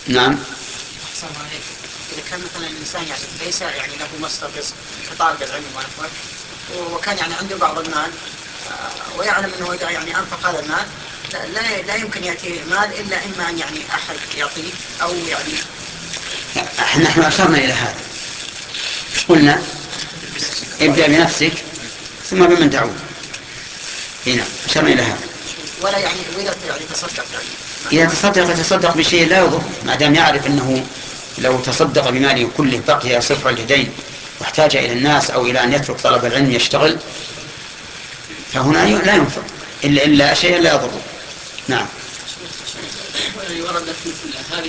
نعم. أحسن عليك. إذا كان مثلا الإنسان يعني ليس يعني له مصدر رزق كطالب العلم ونحوه، وكان يعني عنده بعض المال، ويعلم أنه إذا يعني أنفق هذا المال لا يمكن يأتي مال إلا إما أن يعني أحد يعطيه أو يعني. نحن أشرنا إلى هذا، إيش قلنا؟ ابدأ بنفسك ثم بمن تعود. هنا أشرنا إلى هذا. ولا يعني وإذا يعني تصدق إذا تصدق بشيء لا يضر، ما دام يعرف أنه لو تصدق بماله كله بقي صفر اليدين واحتاج إلى الناس أو إلى أن يترك طلب العلم يشتغل، فهنا لا ينفق إلا شيئا لا يضر. نعم. ورد في مثل هذه